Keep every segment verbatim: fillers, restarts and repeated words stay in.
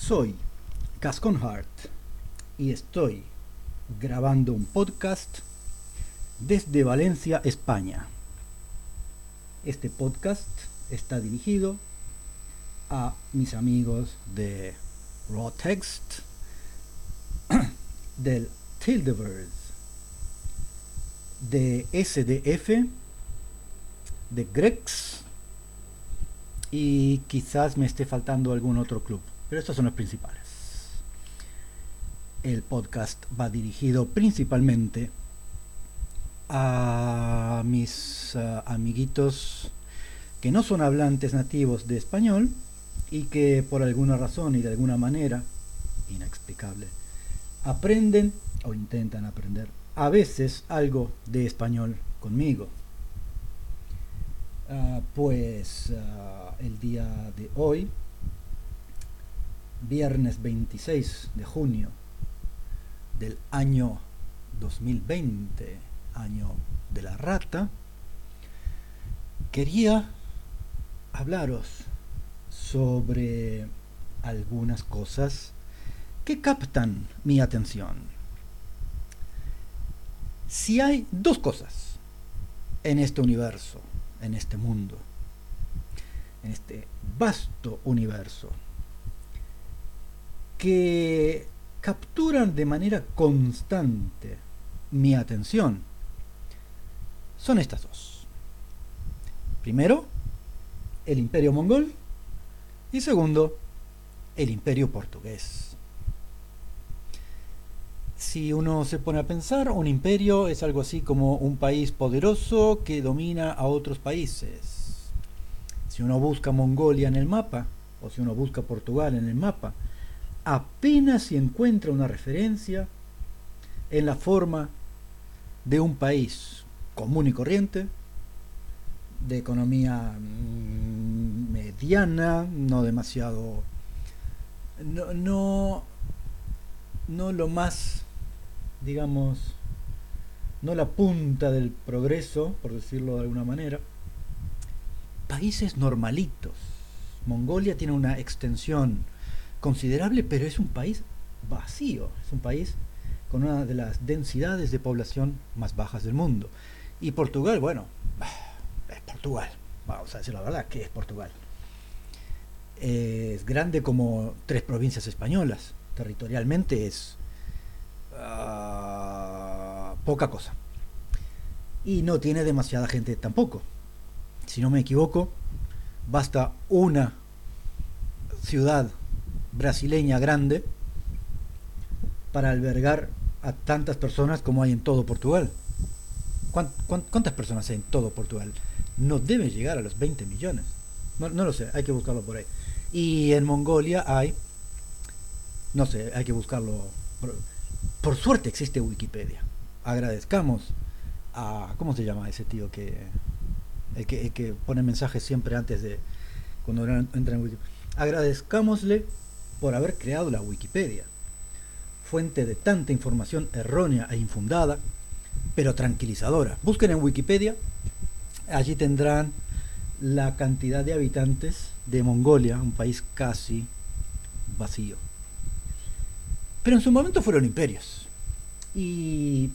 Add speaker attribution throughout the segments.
Speaker 1: Soy Gascon Hart y estoy grabando un podcast desde Valencia, España. Este podcast está dirigido a mis amigos de Raw Text, del Tildeverse, de S D F, de Grex, y quizás me esté faltando algún otro club, pero estos son los principales. El podcast va dirigido principalmente a mis uh, amiguitos que no son hablantes nativos de español y que por alguna razón y de alguna manera inexplicable aprenden o intentan aprender a veces algo de español conmigo. Uh, pues uh, el día de hoy, viernes veintiséis de junio del año dos mil veinte, año de la rata, quería hablaros sobre algunas cosas que captan mi atención. Si hay dos cosas en este universo, en este mundo, en este vasto universo, que capturan de manera constante mi atención, son estas dos. Primero, el Imperio Mongol, y segundo, el Imperio Portugués. Si uno se pone a pensar, un imperio es algo así como un país poderoso que domina a otros países. Si uno busca Mongolia en el mapa, o si uno busca Portugal en el mapa, apenas si encuentra una referencia en la forma de un país común y corriente, de economía mediana, no demasiado, no, no, no lo más, digamos, no la punta del progreso, por decirlo de alguna manera. Países normalitos. Mongolia tiene una extensión considerable, pero es un país vacío, es un país con una de las densidades de población más bajas del mundo. Y Portugal, bueno, es Portugal, vamos a decir la verdad, ¿qué es Portugal? Es grande como tres provincias españolas, territorialmente es uh, poca cosa, y no tiene demasiada gente tampoco. Si no me equivoco, basta una ciudad brasileña grande para albergar a tantas personas como hay en todo Portugal. ¿Cuánt, cuánt, ¿Cuántas personas hay en todo Portugal? No debe llegar a los veinte millones. No, no lo sé, hay que buscarlo por ahí. Y en Mongolia hay, no sé, hay que buscarlo. Por, por suerte existe Wikipedia. Agradezcamos a, ¿cómo se llama ese tío que el que, el que pone mensajes siempre antes de cuando entra en Wikipedia? Agradezcámosle por haber creado la Wikipedia, fuente de tanta información errónea e infundada, pero tranquilizadora. Busquen en Wikipedia, allí tendrán la cantidad de habitantes de Mongolia, un país casi vacío. Pero en su momento fueron imperios. Y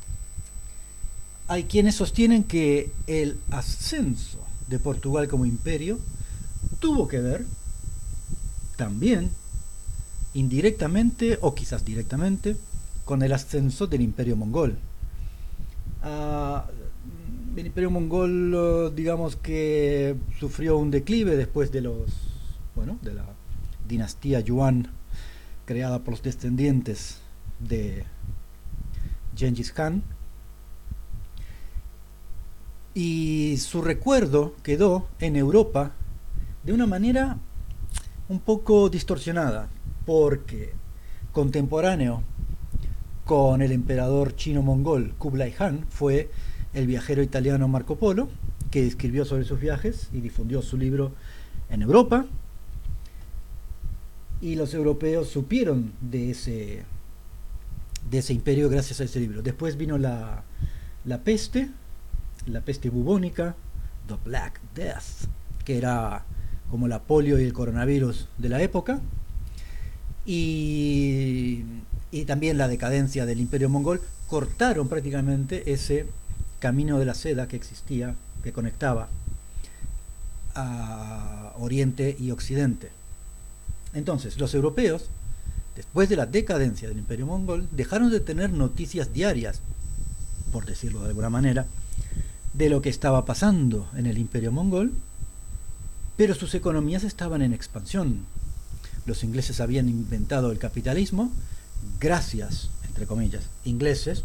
Speaker 1: hay quienes sostienen que el ascenso de Portugal como imperio tuvo que ver también, indirectamente o quizás directamente, con el ascenso del Imperio Mongol. Uh, el Imperio Mongol, uh, digamos que sufrió un declive después de los, bueno, de la dinastía Yuan, creada por los descendientes de Gengis Khan, y su recuerdo quedó en Europa de una manera un poco distorsionada, porque contemporáneo con el emperador chino-mongol Kublai Khan fue el viajero italiano Marco Polo, que escribió sobre sus viajes y difundió su libro en Europa, y los europeos supieron de ese de ese imperio gracias a ese libro. Después vino la, la peste, la peste bubónica, The Black Death, que era como la polio y el coronavirus de la época, y, y también la decadencia del Imperio Mongol cortaron prácticamente ese camino de la seda que existía, que conectaba a Oriente y Occidente. Entonces, los europeos, después de la decadencia del Imperio Mongol, dejaron de tener noticias diarias, por decirlo de alguna manera, de lo que estaba pasando en el Imperio Mongol, pero sus economías estaban en expansión. Los ingleses habían inventado el capitalismo, gracias, entre comillas, ingleses,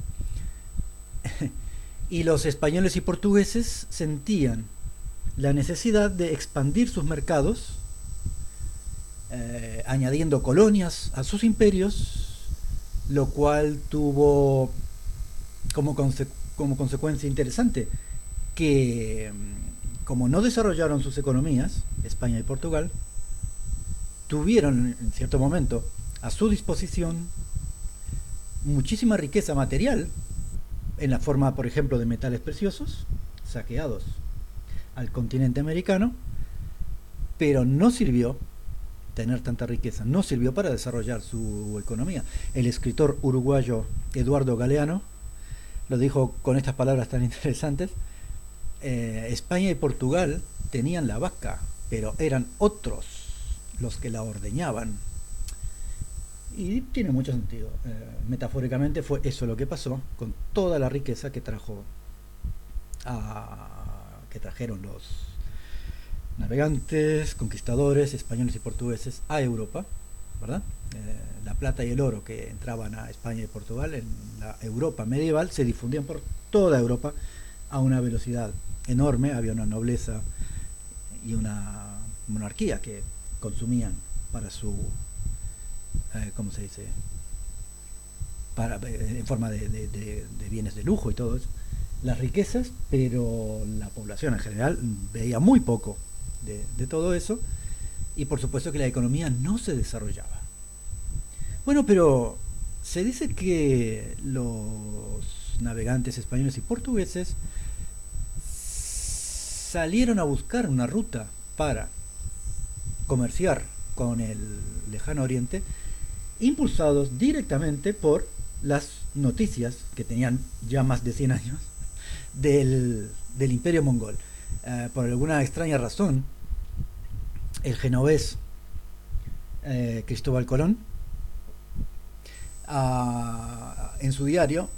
Speaker 1: y los españoles y portugueses sentían la necesidad de expandir sus mercados, eh, añadiendo colonias a sus imperios, lo cual tuvo como, conse como consecuencia interesante que, como no desarrollaron sus economías, España y Portugal, tuvieron en cierto momento a su disposición muchísima riqueza material en la forma, por ejemplo, de metales preciosos saqueados al continente americano, pero no sirvió tener tanta riqueza, no sirvió para desarrollar su economía. El escritor uruguayo Eduardo Galeano lo dijo con estas palabras tan interesantes: eh, España y Portugal tenían la vaca, pero eran otros los que la ordeñaban. Y tiene mucho sentido. Eh, metafóricamente fue eso lo que pasó con toda la riqueza que trajo a, que trajeron los navegantes, conquistadores españoles y portugueses a Europa, ¿verdad? Eh, la plata y el oro que entraban a España y Portugal en la Europa medieval se difundían por toda Europa a una velocidad enorme. Había una nobleza y una monarquía que consumían para su eh, ¿cómo se dice? Para, eh, en forma de, de, de, de bienes de lujo y todo eso, las riquezas, pero la población en general veía muy poco de, de todo eso, y por supuesto que la economía no se desarrollaba. Bueno, pero se dice que los navegantes españoles y portugueses salieron a buscar una ruta para comerciar con el lejano oriente, impulsados directamente por las noticias que tenían ya más de cien años del, del Imperio Mongol. Eh, por alguna extraña razón, el genovés eh, Cristóbal Colón, uh, en su diario,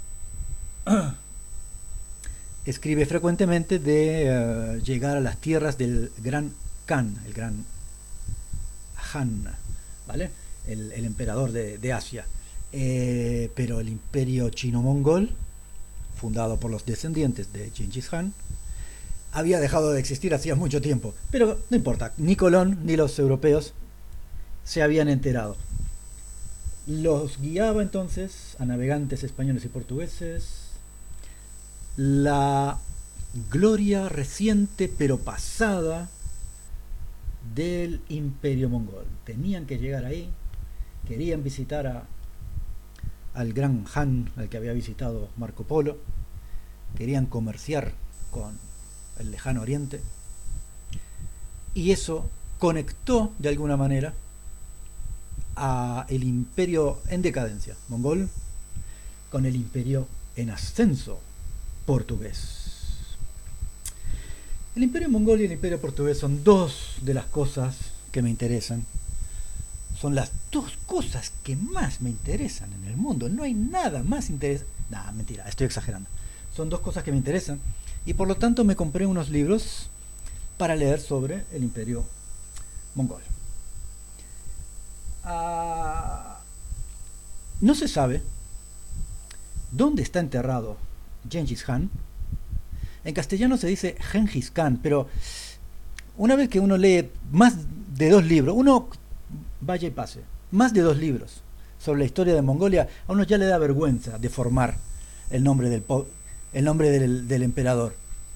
Speaker 1: escribe frecuentemente de uh, llegar a las tierras del Gran Khan, el Gran Han, ¿vale? El, el emperador de, de Asia. Eh, pero el imperio chino-mongol, fundado por los descendientes de Genghis Khan, había dejado de existir hacía mucho tiempo. Pero no importa, ni Colón ni los europeos se habían enterado. Los guiaba entonces a navegantes españoles y portugueses la gloria reciente pero pasada del imperio mongol. Tenían que llegar ahí, querían visitar a, al gran Han, al que había visitado Marco Polo, querían comerciar con el lejano oriente, y eso conectó de alguna manera a el imperio en decadencia mongol con el imperio en ascenso portugués. El imperio mongol y el imperio portugués son dos de las cosas que me interesan. Son las dos cosas que más me interesan en el mundo. No hay nada más interesante. Nah, mentira, estoy exagerando. Son dos cosas que me interesan, y por lo tanto me compré unos libros para leer sobre el imperio mongol. Uh, no se sabe dónde está enterrado Genghis Khan. En castellano se dice Gengis Khan, pero una vez que uno lee más de dos libros, uno vaya y pase, más de dos libros sobre la historia de Mongolia, a uno ya le da vergüenza deformar el nombre del, el nombre del, del emperador.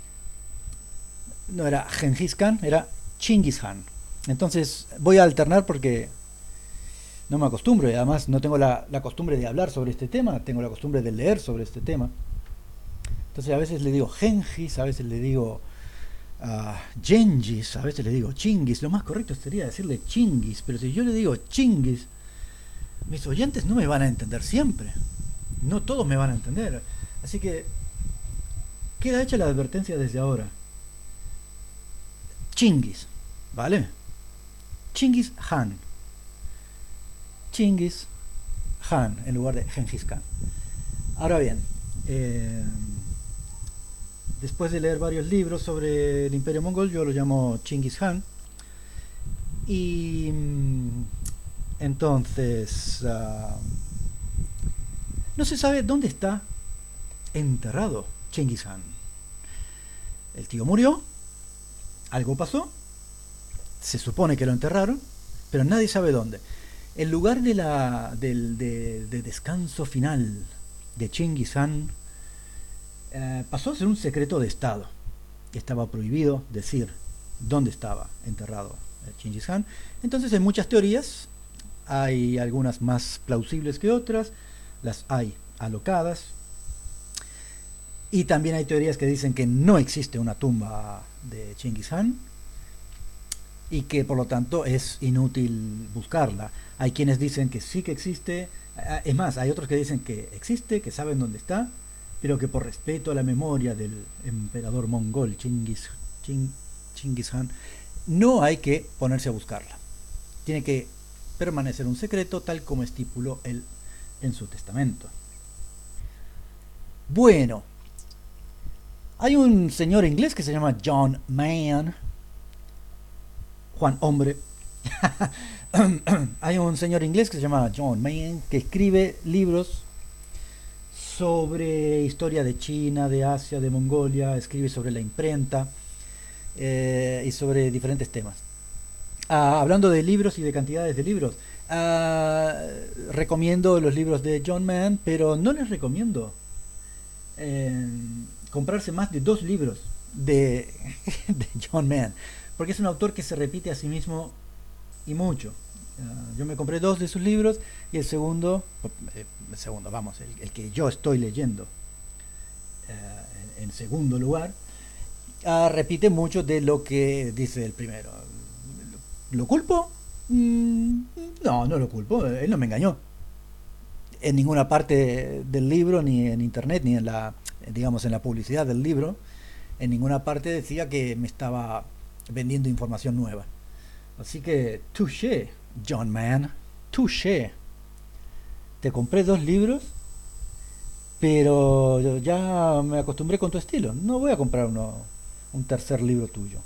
Speaker 1: No era Gengis Khan, era Chinggis Khan. Entonces voy a alternar porque no me acostumbro, y además no tengo la, la costumbre de hablar sobre este tema, tengo la costumbre de leer sobre este tema. Entonces a veces le digo Gengis, a veces le digo uh, Genghis, a veces le digo Chinggis. Lo más correcto sería decirle Chinggis, pero si yo le digo Chinggis, mis oyentes no me van a entender siempre. No todos me van a entender. Así que queda hecha la advertencia desde ahora. Chingis, ¿vale? Chingis Han. Chingis Han en lugar de Gengis Khan. Ahora bien, eh, después de leer varios libros sobre el Imperio Mongol, yo lo llamo Chingis Han. Y entonces uh, no se sabe dónde está enterrado Chingis Khan. El tío murió, algo pasó, se supone que lo enterraron, pero nadie sabe dónde. El lugar de, la, del, de, de descanso final de Chingis Khan eh, pasó a ser un secreto de Estado. Estaba prohibido decir dónde estaba enterrado Chingis Khan. Entonces hay muchas teorías, hay algunas más plausibles que otras, las hay alocadas, y también hay teorías que dicen que no existe una tumba de Chingis Khan y que por lo tanto es inútil buscarla. Hay quienes dicen que sí que existe, es más, hay otros que dicen que existe, que saben dónde está, pero que por respeto a la memoria del emperador mongol Chingis, Ching, Chingis Khan, no hay que ponerse a buscarla. Tiene que permanecer un secreto tal como estipuló él en su testamento. Bueno, hay un señor inglés que se llama John Mann, Juan Hombre. Hay un señor inglés que se llama John Mann que escribe libros sobre historia de China, de Asia, de Mongolia, escribe sobre la imprenta eh, y sobre diferentes temas. Ah, hablando de libros y de cantidades de libros, ah, recomiendo los libros de John Mann, pero no les recomiendo eh, comprarse más de dos libros de, de John Mann, porque es un autor que se repite a sí mismo y mucho. Uh, yo me compré dos de sus libros y el segundo, eh, el segundo, vamos, el, el que yo estoy leyendo uh, en, en segundo lugar, uh, repite mucho de lo que dice el primero. ¿Lo culpo? Mm, no, no lo culpo, él no me engañó. En ninguna parte del libro, ni en internet, ni en la, digamos, en la publicidad del libro, en ninguna parte decía que me estaba vendiendo información nueva. Así que, touché, John Mann, touché. Te compré dos libros, pero ya me acostumbré con tu estilo. No voy a comprar uno, un tercer libro tuyo.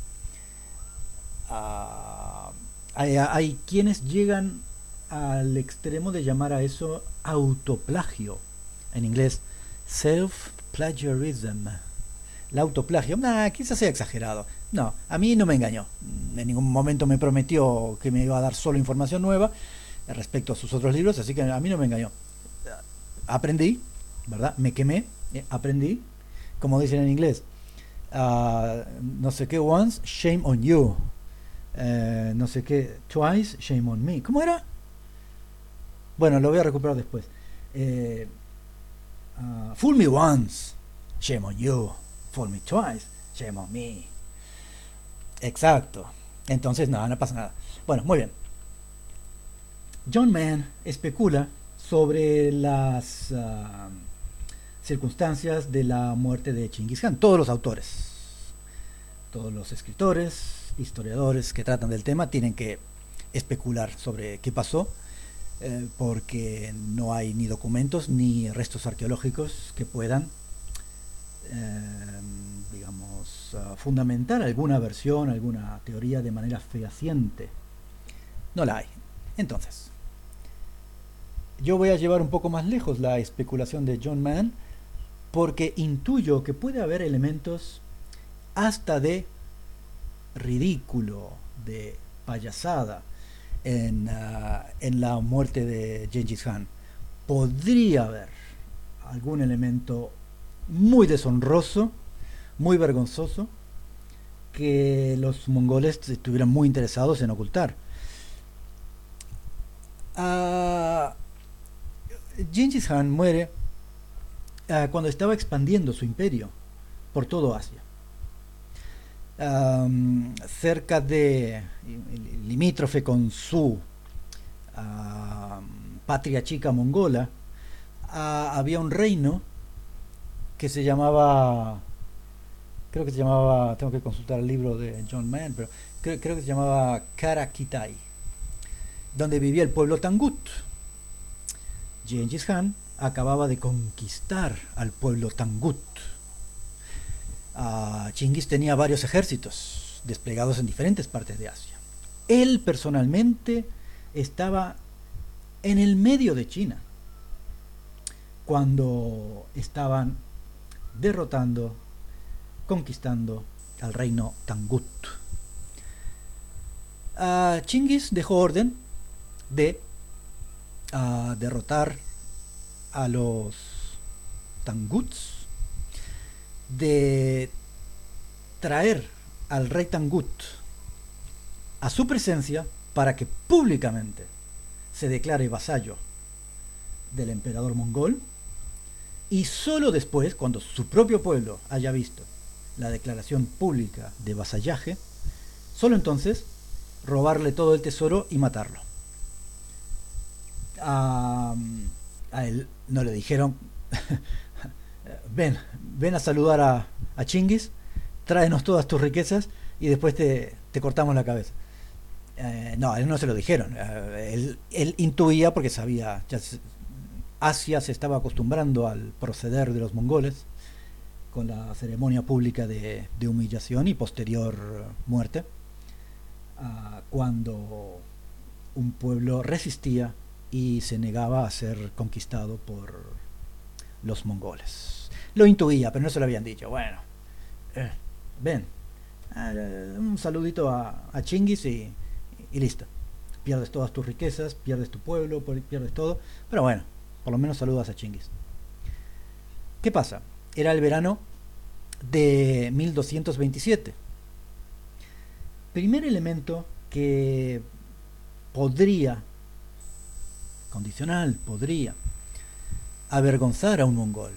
Speaker 1: Uh, hay, hay quienes llegan al extremo de llamar a eso autoplagio. En inglés, self-plagiarism. El autoplagio, nah, quizás sea exagerado. No, a mí no me engañó. En ningún momento me prometió que me iba a dar solo información nueva respecto a sus otros libros, así que a mí no me engañó. Aprendí, ¿verdad? Me quemé, eh, aprendí. Como dicen en inglés, uh, no sé qué once, shame on you. Uh, no sé qué twice, shame on me. ¿Cómo era? Bueno, lo voy a recuperar después. Eh, uh, fool me once, shame on you. Fool me twice, shame on me. Exacto. Entonces, nada, no pasa nada. Bueno, muy bien. John Mann especula sobre las uh, circunstancias de la muerte de Chingis Khan. Todos los autores, todos los escritores, historiadores que tratan del tema tienen que especular sobre qué pasó, eh, porque no hay ni documentos ni restos arqueológicos que puedan eh, digamos uh, fundamentar alguna versión, alguna teoría de manera fehaciente. No la hay. Entonces, yo voy a llevar un poco más lejos la especulación de John Mann, porque intuyo que puede haber elementos hasta de ridículo, de payasada en, uh, en la muerte de Gengis Khan. Podría haber algún elemento muy deshonroso, muy vergonzoso, que los mongoles estuvieran muy interesados en ocultar. Uh, Gengis Khan muere uh, cuando estaba expandiendo su imperio por todo Asia. Um, cerca de limítrofe con su uh, patria chica mongola, a, había un reino que se llamaba, creo que se llamaba, tengo que consultar el libro de John Mann, pero creo, creo que se llamaba Karakitai, donde vivía el pueblo Tangut. Gengis Khan acababa de conquistar al pueblo Tangut. Uh, Chingis tenía varios ejércitos desplegados en diferentes partes de Asia. Él personalmente estaba en el medio de China cuando estaban derrotando, conquistando al reino Tangut. Uh, Chingis dejó orden de uh, derrotar a los Tanguts, de traer al rey Tangut a su presencia para que públicamente se declare vasallo del emperador mongol, y solo después, cuando su propio pueblo haya visto la declaración pública de vasallaje, solo entonces robarle todo el tesoro y matarlo. A, a él no le dijeron ven, ven a saludar a, a Chingis, tráenos todas tus riquezas y después te, te cortamos la cabeza. Eh, no, a él no se lo dijeron. Eh, él, él intuía, porque sabía, ya se, Asia se estaba acostumbrando al proceder de los mongoles, con la ceremonia pública de, de humillación y posterior muerte, uh, cuando un pueblo resistía y se negaba a ser conquistado por los mongoles. Lo intuía, pero no se lo habían dicho. Bueno, eh, ven, eh, un saludito a, a Chingis y, y listo. Pierdes todas tus riquezas, pierdes tu pueblo, pierdes todo, pero bueno, por lo menos saludas a Chingis. ¿Qué pasa? Era el verano de mil doscientos veintisiete. Primer elemento que podría, condicional, podría avergonzar a un mongol.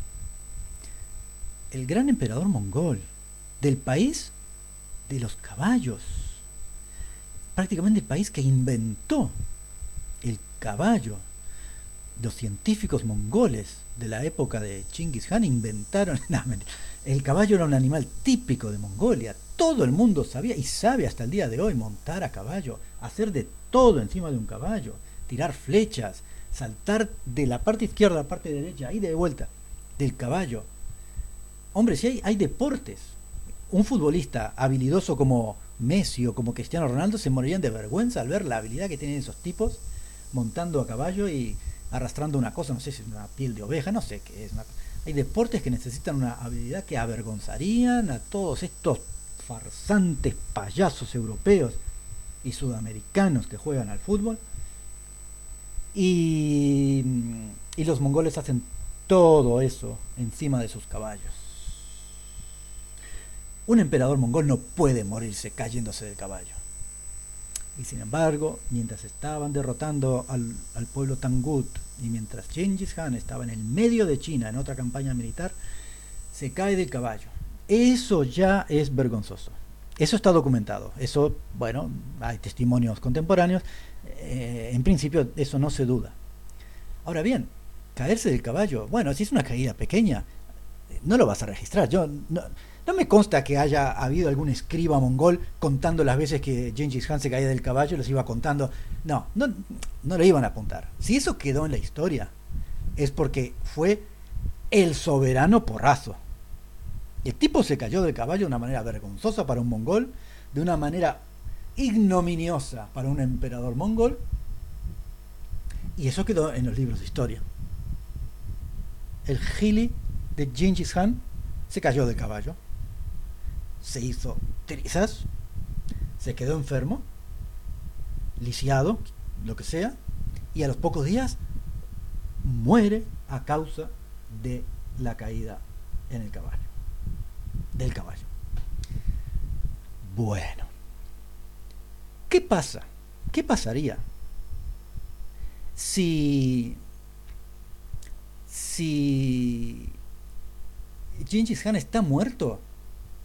Speaker 1: El gran emperador mongol del país de los caballos, prácticamente el país que inventó el caballo. Los científicos mongoles de la época de Chingis Khan inventaron, no, el caballo era un animal típico de Mongolia. Todo el mundo sabía y sabe hasta el día de hoy montar a caballo, hacer de todo encima de un caballo, tirar flechas, saltar de la parte izquierda a la parte derecha y de vuelta del caballo. Hombre, si hay, hay deportes, un futbolista habilidoso como Messi o como Cristiano Ronaldo se morirían de vergüenza al ver la habilidad que tienen esos tipos montando a caballo y arrastrando una cosa, no sé si es una piel de oveja, no sé qué es. Una... Hay deportes que necesitan una habilidad que avergonzarían a todos estos farsantes payasos europeos y sudamericanos que juegan al fútbol. Y, y los mongoles hacen todo eso encima de sus caballos. Un emperador mongol no puede morirse cayéndose del caballo. Y sin embargo, mientras estaban derrotando al, al pueblo Tangut y mientras Gengis Khan estaba en el medio de China en otra campaña militar, se cae del caballo. Eso ya es vergonzoso. Eso está documentado. Eso, bueno, hay testimonios contemporáneos. Eh, en principio, eso no se duda. Ahora bien, caerse del caballo, bueno, si es una caída pequeña, no lo vas a registrar. Yo no, no me consta que haya habido algún escriba mongol contando las veces que Gengis Khan se caía del caballo, los iba contando. No, no, no le iban a apuntar. Si eso quedó en la historia, es porque fue el soberano porrazo. El tipo se cayó del caballo de una manera vergonzosa para un mongol, de una manera ignominiosa para un emperador mongol, y eso quedó en los libros de historia. El Gili de Gengis Khan se cayó del caballo, se hizo trizas, se quedó enfermo, lisiado, lo que sea, y a los pocos días muere a causa de la caída en el caballo, del caballo. Bueno, ¿qué pasa? ¿Qué pasaría si si Gengis Khan está muerto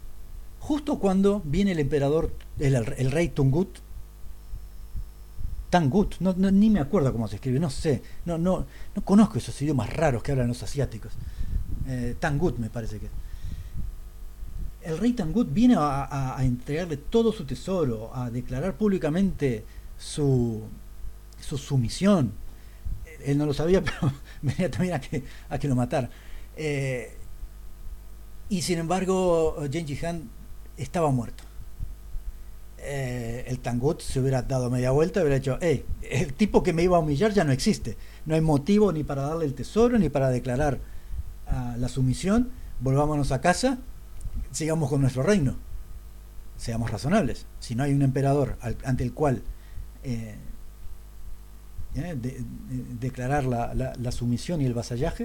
Speaker 1: justo cuando viene el emperador, el, el rey Tungut, Tangut, no, no, ni me acuerdo cómo se escribe, no sé, no, no, no conozco esos idiomas raros que hablan los asiáticos. Eh, Tangut me parece que. El rey Tangut viene a, a, a entregarle todo su tesoro, a declarar públicamente su, su sumisión. Él no lo sabía, pero venía también a que, a que lo matara. Eh, y sin embargo, Gengis Khan estaba muerto. Eh, el Tangut se hubiera dado media vuelta y hubiera dicho, hey, el tipo que me iba a humillar ya no existe. No hay motivo ni para darle el tesoro, ni para declarar uh, la sumisión. Volvámonos a casa, sigamos con nuestro reino. Seamos razonables. Si no hay un emperador al, ante el cual eh, eh, de, de, declarar la, la, la sumisión y el vasallaje,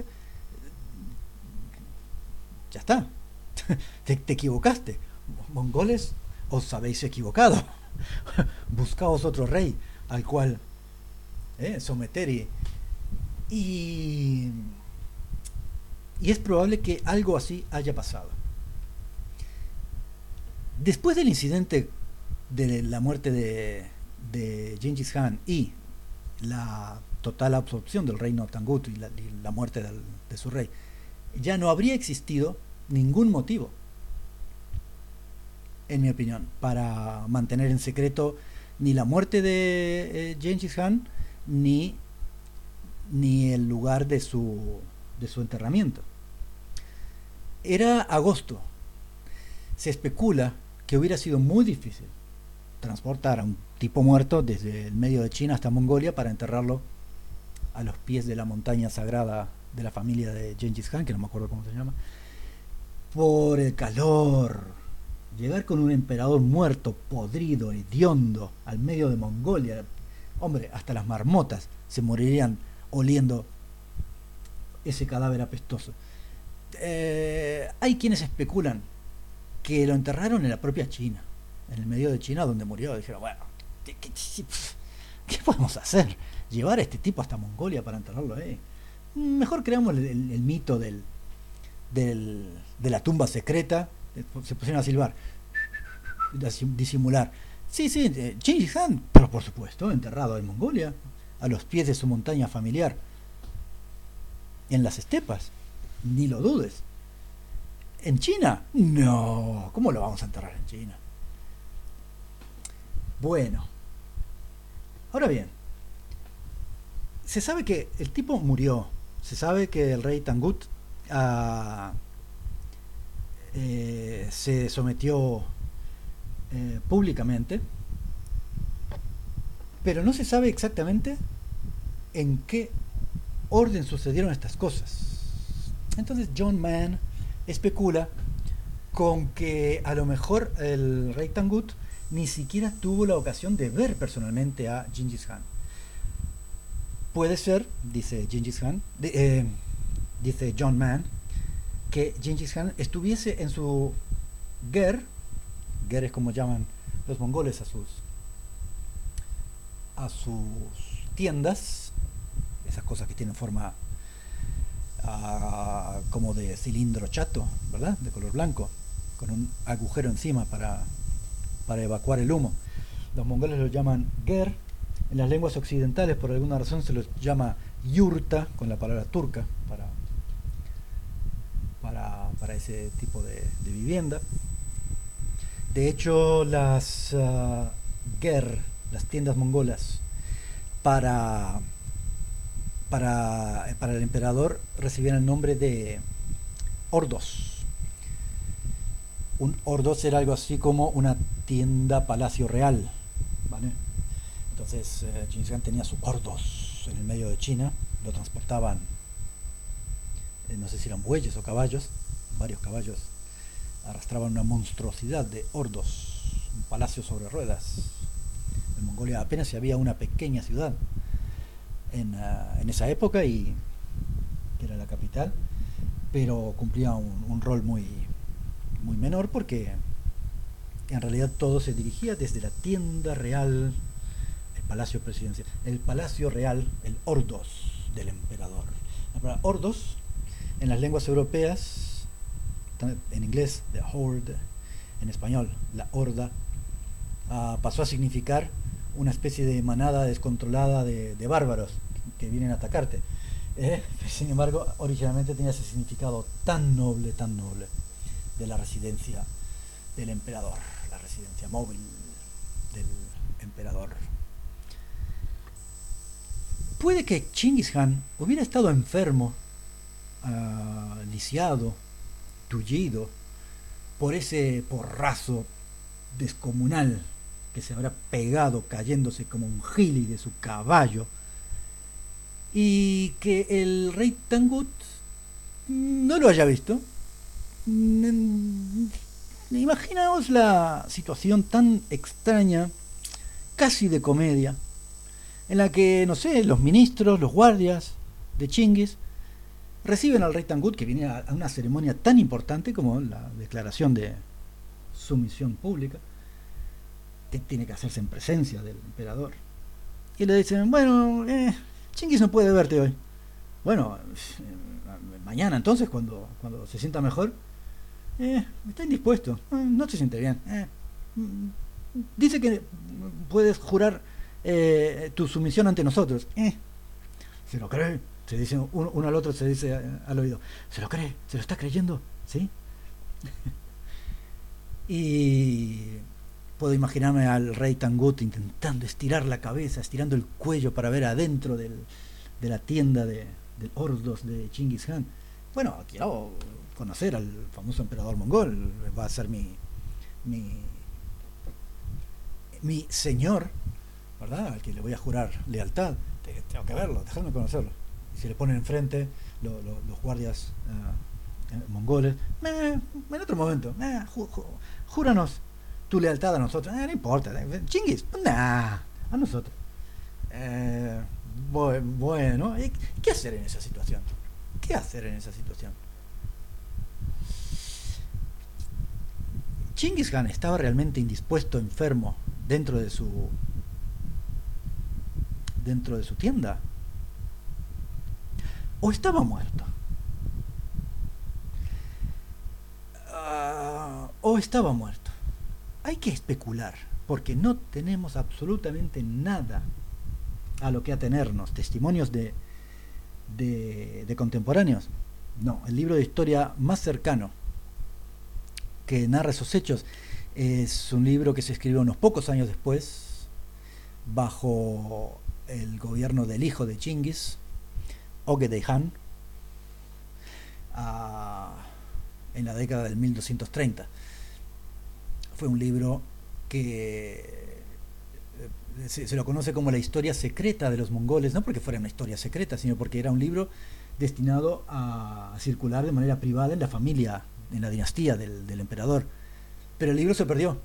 Speaker 1: ya está. te, te equivocaste. Mongoles, os habéis equivocado. Buscaos otro rey al cual eh, someter y, y y es probable que algo así haya pasado. Después del incidente de la muerte de, de Gengis Khan y la total absorción del reino Tangut y la, y la muerte del, de su rey, ya no habría existido ningún motivo, en mi opinión, para mantener en secreto ni la muerte de eh, Gengis Khan ni, ni el lugar de su, de su enterramiento. Era agosto. Se especula que hubiera sido muy difícil transportar a un tipo muerto desde el medio de China hasta Mongolia para enterrarlo a los pies de la montaña sagrada de la familia de Gengis Khan, que no me acuerdo cómo se llama, por el calor. Llegar con un emperador muerto, podrido, hediondo, al medio de Mongolia, hombre, hasta las marmotas se morirían oliendo ese cadáver apestoso. Eh, hay quienes especulan que lo enterraron en la propia China, en el medio de China donde murió. Dijeron, bueno, ¿qué, qué, qué podemos hacer? ¿Llevar a este tipo hasta Mongolia para enterrarlo ahí? Mejor creamos el, el, el mito del, del, de la tumba secreta. Se pusieron a silbar, a disimular. Sí, sí, Gengis Khan, pero por supuesto, enterrado en Mongolia, a los pies de su montaña familiar, en las estepas, ni lo dudes. ¿En China? No, ¿cómo lo vamos a enterrar en China? Bueno, ahora bien, se sabe que el tipo murió, se sabe que el rey Tangut uh, eh, se sometió eh, públicamente, pero no se sabe exactamente en qué orden sucedieron estas cosas. Entonces John Mann especula con que a lo mejor el rey Tangut ni siquiera tuvo la ocasión de ver personalmente a Gengis Khan. Puede ser, dice Gengis Khan, de, eh, dice John Mann, que Gengis Khan estuviese en su ger, ger es como llaman los mongoles a sus a sus tiendas, esas cosas que tienen forma uh, como de cilindro chato, ¿verdad? De color blanco, con un agujero encima para, para evacuar el humo. Los mongoles lo llaman ger. En las lenguas occidentales, por alguna razón, se los llama yurta, con la palabra turca, para, para, para ese tipo de, de vivienda. De hecho, las uh, ger, las tiendas mongolas, para, para, para el emperador recibían el nombre de ordos. Un ordos era algo así como una tienda palacio real, ¿vale? Entonces eh, Gengis Khan tenía su ordos en el medio de China, lo transportaban, eh, no sé si eran bueyes o caballos, varios caballos arrastraban una monstruosidad de ordos, un palacio sobre ruedas. En Mongolia apenas había una pequeña ciudad en, uh, en esa época, y que era la capital, pero cumplía un, un rol muy, muy menor, porque en realidad todo se dirigía desde la tienda real, el palacio presidencial, el palacio real, el ordos del emperador. La palabra ordos en las lenguas europeas, en inglés the horde, en español la horda, uh, pasó a significar una especie de manada descontrolada de, de bárbaros que vienen a atacarte. Eh, sin embargo, originalmente tenía ese significado tan noble, tan noble, de la residencia del emperador, la residencia móvil del emperador. Puede que Chingis Khan hubiera estado enfermo, uh, lisiado, tullido por ese porrazo descomunal que se habrá pegado cayéndose como un gili de su caballo, y que el rey Tangut no lo haya visto. Imaginaos la situación tan extraña, casi de comedia, en la que, no sé, los ministros, los guardias de Chingis reciben al rey Tangut, que viene a una ceremonia tan importante como la declaración de sumisión pública, que tiene que hacerse en presencia del emperador. Y le dicen, bueno, eh, Chingis no puede verte hoy. Bueno, eh, mañana entonces, cuando, cuando se sienta mejor, eh, está indispuesto, eh, no se siente bien. Eh, dice que puedes jurar eh, tu sumisión ante nosotros. Eh, ¿Se lo cree? Se dice uno, uno al otro, se dice al oído. ¿Se lo cree? ¿Se lo está creyendo? ¿Sí? Y puedo imaginarme al rey Tangut intentando estirar la cabeza, estirando el cuello para ver adentro del, de la tienda de, de Ordos de Chingis Khan. Bueno, quiero conocer al famoso emperador mongol, va a ser mi mi, mi señor, ¿verdad? Al que le voy a jurar lealtad. Tengo que verlo, déjame conocerlo. Y se le ponen enfrente lo, lo, los guardias uh, mongoles. Eh, en otro momento, eh, ju, ju, júranos tu lealtad a nosotros. Eh, no importa, Chingis, nah, a nosotros. Eh, bueno, ¿qué hacer en esa situación? ¿Qué hacer en esa situación? Chingis Khan estaba realmente indispuesto, enfermo, dentro de su dentro de su tienda, o estaba muerto, uh, o estaba muerto. Hay que especular, porque no tenemos absolutamente nada a lo que atenernos. Testimonios de, de, de contemporáneos, no. El libro de historia más cercano que narra esos hechos es un libro que se escribió unos pocos años después, bajo el gobierno del hijo de Chingis, Ogedei Khan, uh, en la década del mil doscientos treinta. Fue un libro que se, se lo conoce como la historia secreta de los mongoles, no porque fuera una historia secreta, sino porque era un libro destinado a, a circular de manera privada en la familia, en la dinastía del, del emperador. Pero el libro se perdió,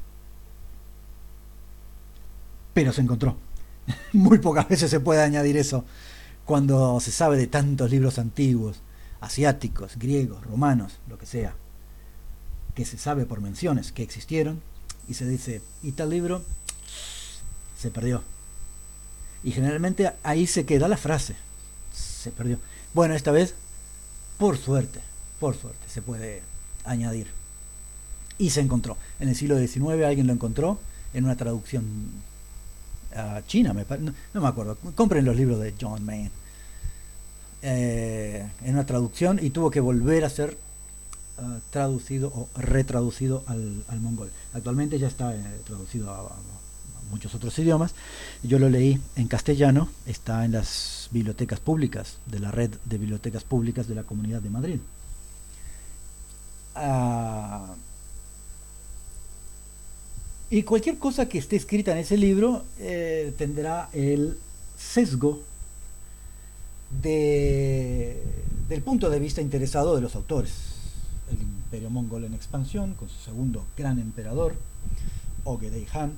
Speaker 1: pero se encontró. Muy pocas veces se puede añadir eso cuando se sabe de tantos libros antiguos, asiáticos, griegos, romanos, lo que sea, que se sabe por menciones que existieron, y se dice, y tal libro se perdió. Y generalmente ahí se queda la frase, se perdió. Bueno, esta vez, por suerte, por suerte, se puede añadir. Y se encontró. En el siglo diecinueve alguien lo encontró en una traducción uh, china, me no, no me acuerdo. Compren los libros de John Mayne. Eh, en una traducción, y tuvo que volver a ser uh, traducido o retraducido al, al mongol. Actualmente ya está eh, traducido a, a muchos otros idiomas. Yo lo leí en castellano, está en las bibliotecas públicas de la red de bibliotecas públicas de la Comunidad de Madrid. Uh, y cualquier cosa que esté escrita en ese libro eh, tendrá el sesgo de, del punto de vista interesado de los autores. El imperio mongol en expansión, con su segundo gran emperador, Ogedei Khan,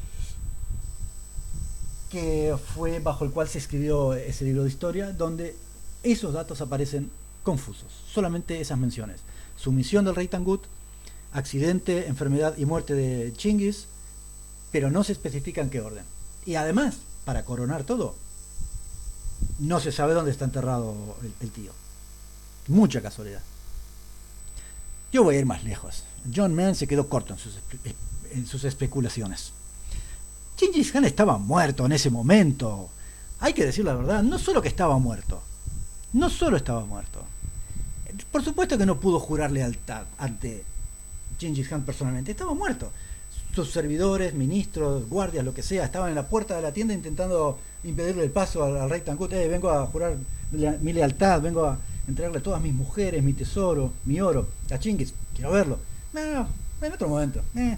Speaker 1: que fue bajo el cual se escribió ese libro de historia, donde esos datos aparecen confusos, solamente esas menciones: sumisión del rey Tangut, accidente, enfermedad y muerte de Chingis, pero no se especifica en qué orden. Y además, para coronar todo, no se sabe dónde está enterrado el, el tío. Mucha casualidad. Yo voy a ir más lejos. John Mayne se quedó corto en sus, en sus especulaciones. Gengis Khan estaba muerto en ese momento. Hay que decir la verdad, no solo que estaba muerto, no solo estaba muerto. Por supuesto que no pudo jurar lealtad ante Gengis Khan personalmente, estaba muerto. Sus servidores, ministros, guardias, lo que sea, estaban en la puerta de la tienda intentando impedirle el paso al, al rey Tangut. Eh, vengo a jurar le mi lealtad, vengo a entregarle todas mis mujeres, mi tesoro, mi oro a Chingis, quiero verlo. No, en otro momento. Eh.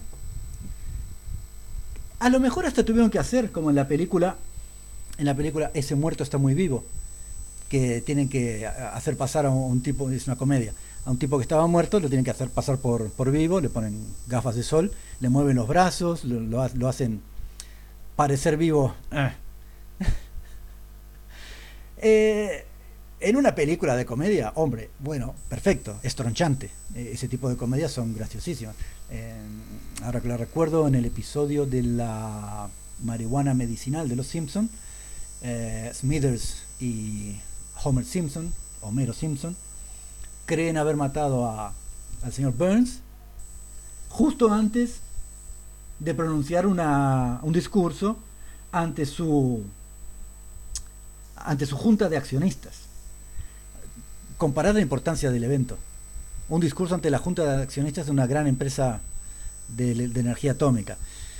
Speaker 1: A lo mejor hasta tuvieron que hacer, como en la película, en la película Ese muerto está muy vivo, que tienen que hacer pasar a un tipo, es una comedia, a un tipo que estaba muerto, lo tienen que hacer pasar por, por vivo, le ponen gafas de sol, le mueven los brazos, lo, lo, lo hacen parecer vivo. eh, en una película de comedia, hombre, bueno, perfecto, es tronchante. Eh, ese tipo de comedias son graciosísimas. Eh, ahora que lo recuerdo, en el episodio de la marihuana medicinal de Los Simpson, eh, Smithers y Homer Simpson, Homero Simpson, creen haber matado a, al señor Burns justo antes de pronunciar una, un discurso ante su ante su junta de accionistas. Comparar la importancia del evento. Un discurso ante la junta de accionistas de una gran empresa de, de energía atómica.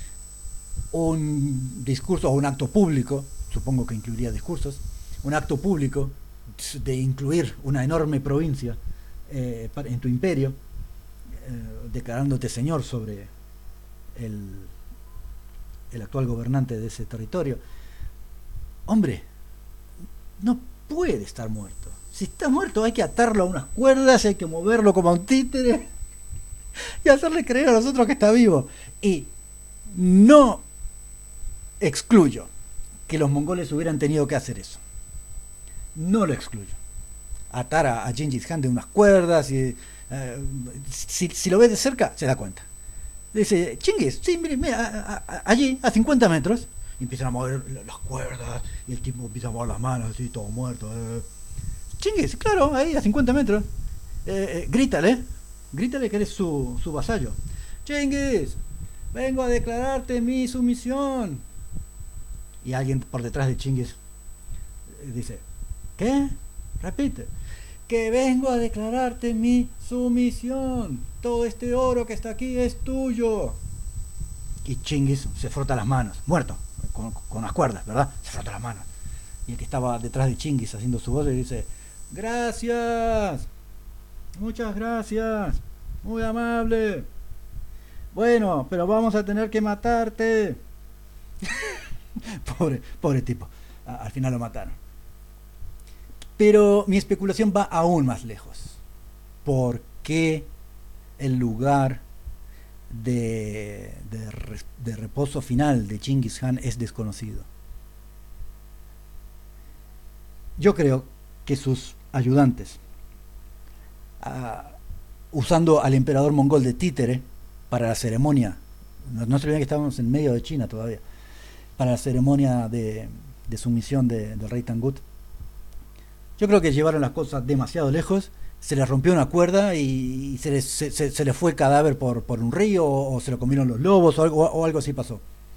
Speaker 1: Un discurso o un acto público, supongo que incluiría discursos, un acto público de incluir una enorme provincia eh, en tu imperio, eh, declarándote señor sobre el, el actual gobernante de ese territorio. Hombre, no puede estar muerto. Si está muerto hay que atarlo a unas cuerdas, hay que moverlo como a un títere y hacerle creer a los otros que está vivo. Y no excluyo que los mongoles hubieran tenido que hacer eso. No lo excluyo. Atar a, a Gengis Khan de unas cuerdas y eh, si, si lo ves de cerca se da cuenta. Dice, Chingis, sí, mire, mire a, a, allí, a cincuenta metros. Y empiezan a mover las cuerdas y el tipo empieza a mover las manos así, todo muerto. Eh. Chingis, claro, ahí a cincuenta metros. Eh, eh, grítale, grítale que eres su, su vasallo. Chingis, vengo a declararte mi sumisión. Y alguien por detrás de Chingis dice, ¿qué? Repite. Que vengo a declararte mi sumisión. Todo este oro que está aquí es tuyo. Y Chingis se frota las manos, muerto, con, con las cuerdas, ¿verdad? Se frota las manos. Y el que estaba detrás de Chingis haciendo su voz le dice, gracias, muchas gracias, muy amable. Bueno, pero vamos a tener que matarte. pobre, pobre tipo. Al final lo mataron. Pero mi especulación va aún más lejos. ¿Por qué el lugar de, de, de reposo final de Chingis Khan es desconocido? Yo creo que sus ayudantes, uh, usando al emperador mongol de títere para la ceremonia, no, no se olviden que estábamos en medio de China todavía, para la ceremonia de, de sumisión de, del rey Tangut, yo creo que llevaron las cosas demasiado lejos, se les rompió una cuerda y se les, se, se, se les fue el cadáver por, por un río, o, o se lo comieron los lobos, o algo, o algo así pasó.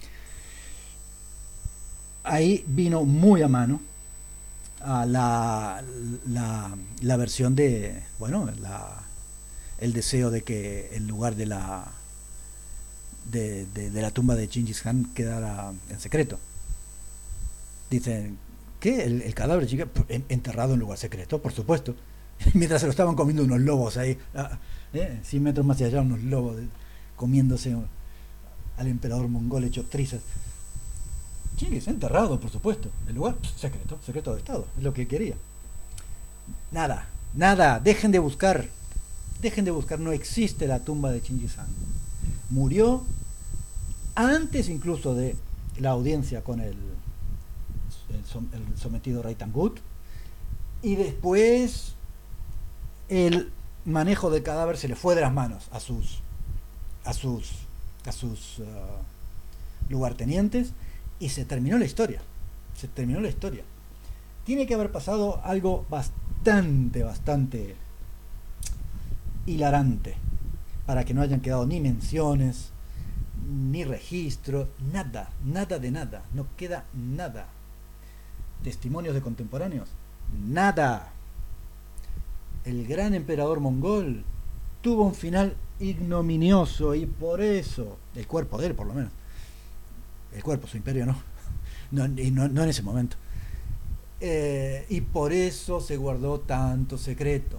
Speaker 1: Ahí vino muy a mano a la, la, la versión de, bueno, la, el deseo de que el lugar de la de, de, de la tumba de Gengis Khan quedara en secreto. Dicen, ¿qué? El, el cadáver de enterrado en lugar secreto, por supuesto. Mientras se lo estaban comiendo unos lobos ahí, ¿eh? cien metros más allá, unos lobos de, comiéndose al emperador mongol hecho trizas. Chingis, enterrado, por supuesto. El lugar secreto, secreto de Estado, es lo que quería. Nada, nada, dejen de buscar, dejen de buscar, no existe la tumba de Gengis Khan. Murió antes incluso de la audiencia con el, el, el sometido rey Tangut, y después el manejo del cadáver se le fue de las manos a sus a sus a sus uh, lugartenientes y se terminó la historia. Se terminó la historia. Tiene que haber pasado algo bastante, bastante hilarante para que no hayan quedado ni menciones, ni registro, nada, nada de nada, no queda nada. Testimonios de contemporáneos, nada. El gran emperador mongol tuvo un final ignominioso y por eso, el cuerpo de él por lo menos, el cuerpo, su imperio no, no, no, no en ese momento, eh, y por eso se guardó tanto secreto.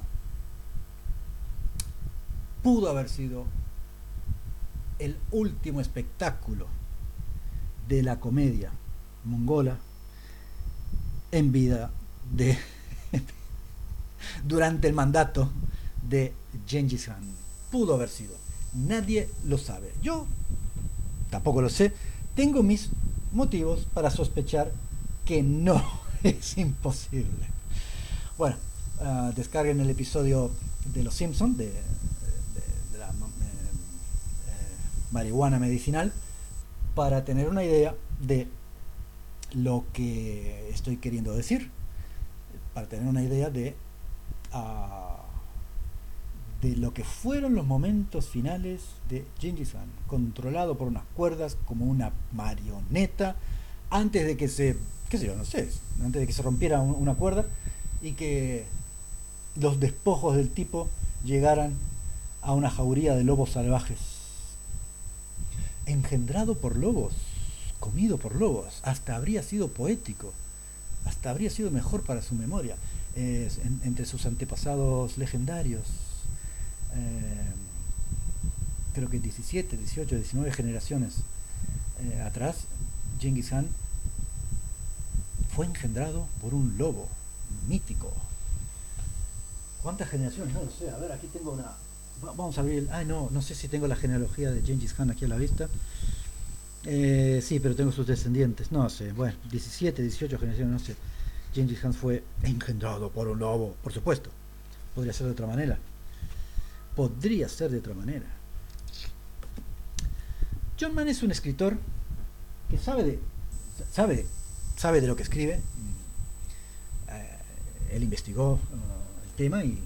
Speaker 1: Pudo haber sido el último espectáculo de la comedia mongola en vida de durante el mandato de Gengis Khan. Pudo haber sido, nadie lo sabe, yo tampoco lo sé, tengo mis motivos para sospechar que no es imposible. Bueno, uh, descarguen el episodio de Los Simpsons de, de, de la eh, eh, marihuana medicinal para tener una idea de lo que estoy queriendo decir, para tener una idea de uh, de lo que fueron los momentos finales de Gengis Khan, controlado por unas cuerdas como una marioneta, antes de que se, qué sé yo, no sé, antes de que se rompiera un, una cuerda y que los despojos del tipo llegaran a una jauría de lobos salvajes. Engendrado por lobos, comido por lobos, hasta habría sido poético, hasta habría sido mejor para su memoria, eh, en, entre sus antepasados legendarios. Eh, creo que diecisiete, dieciocho, diecinueve generaciones eh, atrás, Gengis Khan fue engendrado por un lobo mítico. ¿Cuántas generaciones? No lo sé. A ver, aquí tengo una. Vamos a ver. Ay, no, no sé si tengo la genealogía de Gengis Khan aquí a la vista. Eh, sí, pero tengo sus descendientes. No sé. Bueno, diecisiete, dieciocho generaciones, no sé. Gengis Khan fue engendrado por un lobo, por supuesto. Podría ser de otra manera. Podría ser de otra manera. John Mann es un escritor que sabe de sabe sabe de lo que escribe. Eh, él investigó uh, el tema y,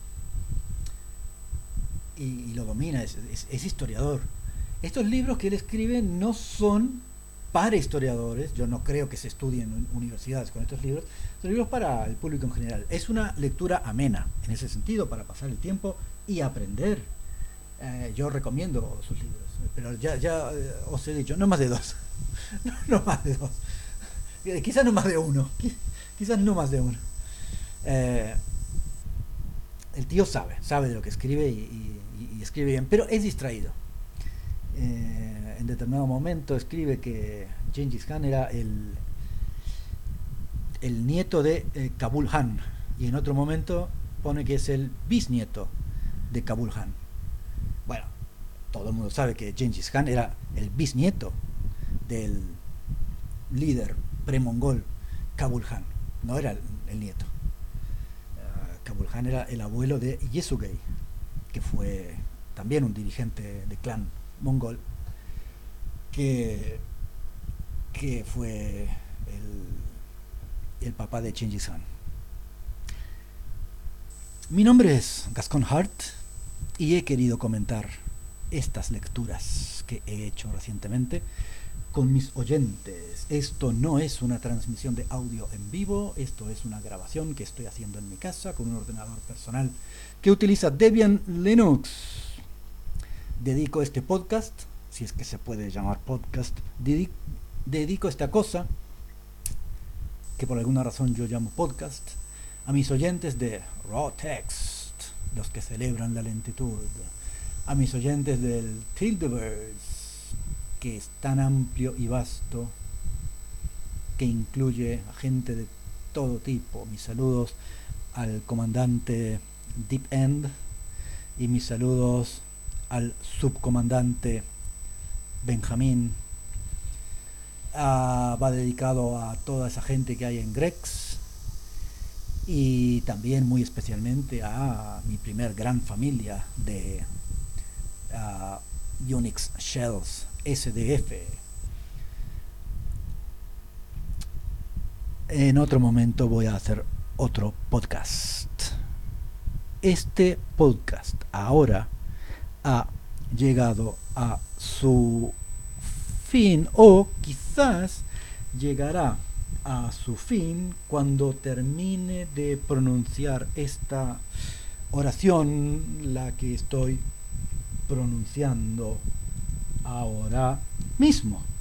Speaker 1: y, y lo domina, es, es, es historiador. Estos libros que él escribe no son para historiadores, yo no creo que se estudien en universidades con estos libros, son libros para el público en general. Es una lectura amena, en ese sentido, para pasar el tiempo y aprender. Eh, yo recomiendo sus libros, pero ya, ya eh, os he dicho, no más de dos, no, no más de dos, eh, quizás no más de uno, quizás no más de uno. Eh, el tío sabe, sabe de lo que escribe y, y, y escribe bien, pero es distraído. Eh, en determinado momento escribe que Gengis Khan era el, el nieto de eh, Kabul Khan, y en otro momento pone que es el bisnieto de Kabul Khan. Bueno, todo el mundo sabe que Gengis Khan era el bisnieto del líder premongol Kabul Khan, no era el, el nieto. Uh, Kabul Khan era el abuelo de Yesugei, que fue también un dirigente de clan mongol, que, que fue el, el papá de Gengis Khan. Mi nombre es Gascon Hart y he querido comentar estas lecturas que he hecho recientemente con mis oyentes. Esto no es una transmisión de audio en vivo, esto es una grabación que estoy haciendo en mi casa con un ordenador personal que utiliza Debian Linux. Dedico este podcast, si es que se puede llamar podcast, dedico, dedico esta cosa, que por alguna razón yo llamo podcast, a mis oyentes de Raw Text, los que celebran la lentitud, a mis oyentes del Tildeverse, que es tan amplio y vasto, que incluye a gente de todo tipo. Mis saludos al comandante Deep End y mis saludos al subcomandante Benjamín. Ah, va dedicado a toda esa gente que hay en Grex y también muy especialmente a mi primer gran familia de uh, Unix Shells S D F. En otro momento voy a hacer otro podcast. Este podcast ahora ha llegado a su fin, o quizás llegará a su fin cuando termine de pronunciar esta oración, la que estoy pronunciando ahora mismo.